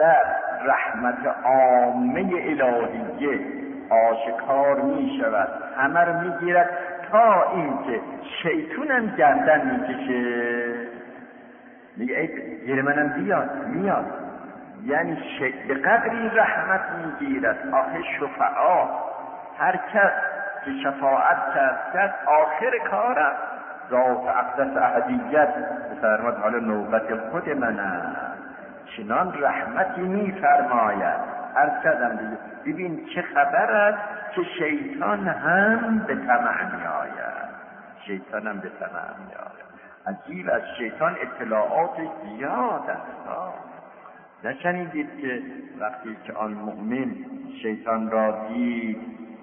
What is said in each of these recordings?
اینقدر رحمت عامه الهیه آشکار می شود، همه رو می گیرد، تا اینکه شیطونم گردن می کشه، میگه ای گیر منم بیاد، میاد. یعنی به قدری رحمت می گیرد. آخه شفعا هر کس که شفاعت کرد آخر کارم ذات اقدس احدیت بفرماد حالا نوبت خود من است، چنان رحمتی می فرماید. عرض کردم دیگه، ببین چه خبر است که شیطان هم به طمع می آید، شیطان هم به طمع می آید. عجیب، از شیطان اطلاعات زیاد است. نشنیدید که وقتی که آن مؤمن شیطان را دید،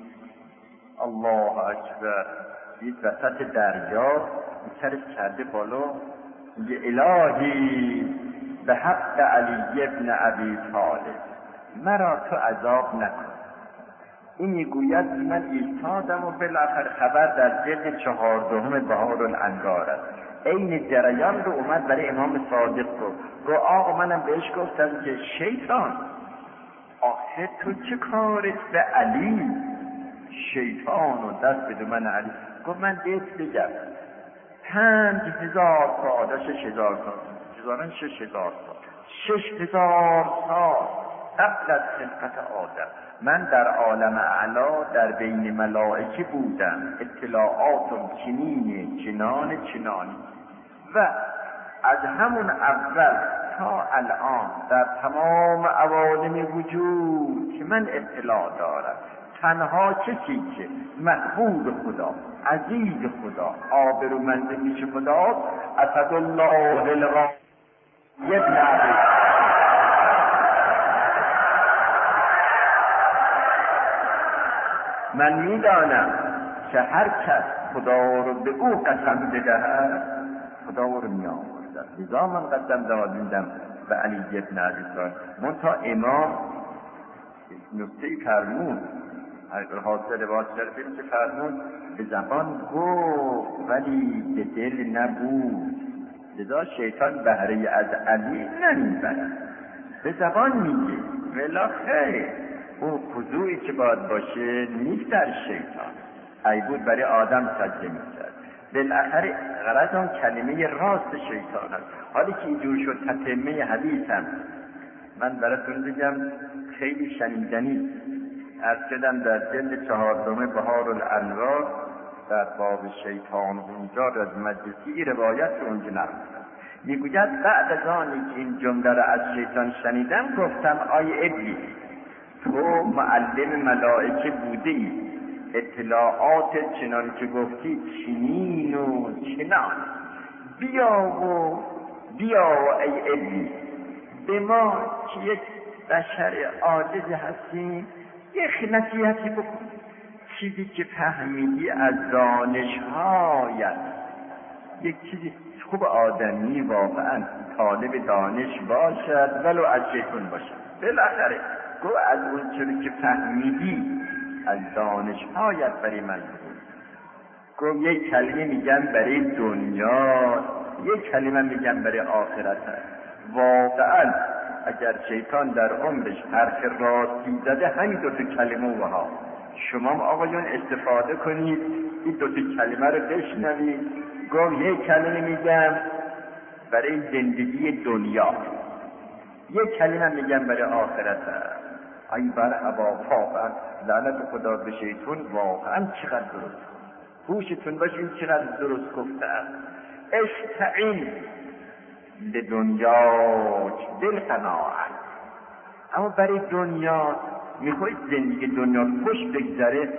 الله اکبر، دید وسط دریا سرش کرده بالا، میگه الهی به حق علی ابن ابی طالب مرا تو عذاب نکن. این میگوید من ایستادم و بالاخره خبر در جلد 14 بهار الانوار است، این جریان رو اومد برای امام صادق گفت آقا منم بهش گفتم که شیطان آخه تو چه کارت به علی، شیطان و دست بده من علی. گفت من بهت بگم 5000 سال، 6000 سال، 6000 سال قبل از خلقت آدم من در عالم اعلا در بین ملائکه بودم، اطلاعاتم چنانی و از همون اول تا الان در تمام عوالم وجود که من اطلاع دارم، تنها کسی که محبوب خدا، عزیز خدا، آبرومند پیش خداست اسدالله الغالب ابن ابی. من میدانم که هر کس خدا رو به او قسم بدهد خدا رو میآورد. لذا من قسم دادم به علی ابن ابی طالب. منتها امام نکته فرمود، حاصل روایت شریفی که فرمود به زبان گفت ولی به دل نبود، لذا شیطان بهره از علی نمیبرد، به زبان میگه ولی خیر اون خضوعی که باید باشه نیست در شیطان. ای بود برای آدم سجده میکرد، بالاخره غرض اون کلمه راست شیطان است. حالی که اینجور شد تتمه حدیثم من براتون بگم، خیلی شنیدنی عرض کردم در جلد 14 بهار الانوار در باب شیطان اونجا از مجلسی روایت رو اونجا نقل میگوید بعد از آنی که این جمله را از شیطان شنیدم گفتم آی ابلیس تو معلم ملائکه بوده ای، اطلاعات چنان که گفتی چنین و چنان، بیا و ای ابلیس به ما که یک بشر عاجز هستیم یک نصیحتی بکن، چیزی که فهمیدی از دانش‌هایت، یک چیزی خوب آدمی واقعا طالب دانش باشد ولو از شیطان باشد، بالاخره گو از اون چیزی که فهمیدی از دانش‌هایت برای من بگو. گو یک کلمه میگم برای دنیا، یک کلمه میگم برای آخرت. واقعا اگر شیطان در عمرش حرف راستی زده همین دو تا کلمه وها، شما آقایون استفاده کنید این دو تا کلمه رو بشنوید. گفت یک کلمه میگم برای زندگی دنیا، یک کلمه میگم برای آخرت. ای بر واقعا لعنت خدا به شیطان، واقعا چقدر درست هوشتون باشه این چقدر درست گفته است. استعین لدنیاک بالقناعت، اما برای دنیا میخواید زندگی دنیا خوش بگذره،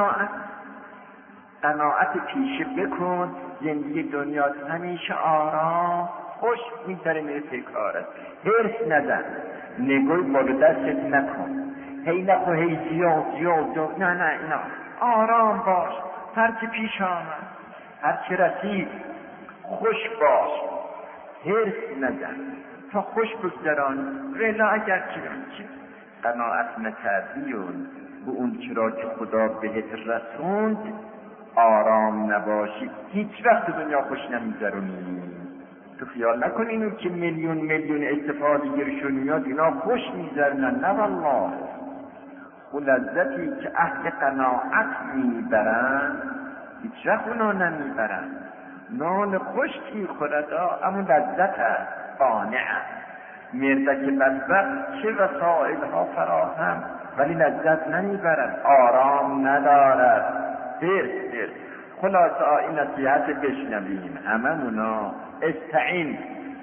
قناعت پیشه بکن، زندگی دنیا همیشه آرام خوش میگذره میره پیکارت، حرص نزن، نگوی بالو دستت نکن، هی نخو هی زیاد نه اینا، آرام باش، هر چی پیش آمد هر چی رسید خوش باش، حرص نزن تا خوش بگذران. ولی اگر چی قناعت نکردی و به اون چرا که خدا بهت رسوند آرام نباشی، هیچ وقت دنیا خوش نمیگذرونی. تو خیال نکن اینو که میلیون استفاده گیرشون میاد اینا خوش میگذرنن، نه والله. اون لذتی که اهل قناعت میبرن هیچ وقت اونا نمیبرن. نان خشکی خورد اما لذت قانع. مردک بدبخت چه وسائل ها فراهم ولی لذت نمیبرد، آرام ندارد. هر خلاصه این نصیحت بشنویم هممونا. استعین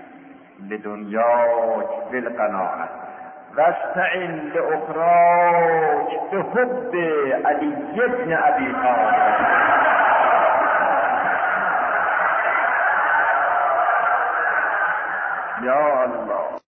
لدنیاک بالقناعت و استعین لاخراک بحب علی بن ابی طالب. یا الله.